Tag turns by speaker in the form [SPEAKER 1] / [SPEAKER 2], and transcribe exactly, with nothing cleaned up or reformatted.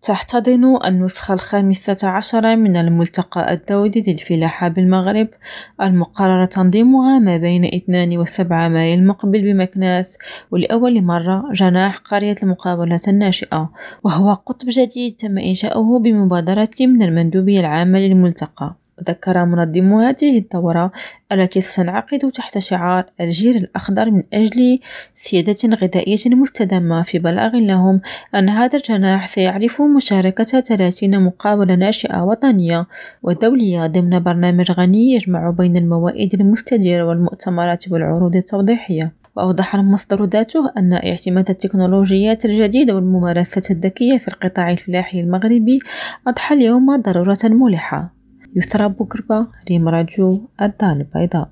[SPEAKER 1] تحتضن النسخة الخامسة عشر من الملتقى الدولي للفلاحة بالمغرب المقرر تنظيمها ما بين اثنين وسبعة مايو المقبل بمكناس، ولأول مرة جناح قرية المقاولات الناشئة، وهو قطب جديد تم إنشاؤه بمبادرة من المندوبية العامة للملتقى. وذكر منظم هذه الدورة التي ستنعقد تحت شعار الجيل الأخضر من أجل سيادة غذائية مستدامة في بلاغ لهم أن هذا الجناح سيعرف مشاركة ثلاثين مقاولة ناشئة وطنية ودولية ضمن برنامج غني يجمع بين الموائد المستديرة والمؤتمرات والعروض التوضيحية. وأوضح المصدر ذاته أن اعتماد التكنولوجيات الجديدة والممارسات الذكية في القطاع الفلاحي المغربي أضحى اليوم ضرورة ملحة. يسرى بوكربة، ريم راديو، الدار البيضاء.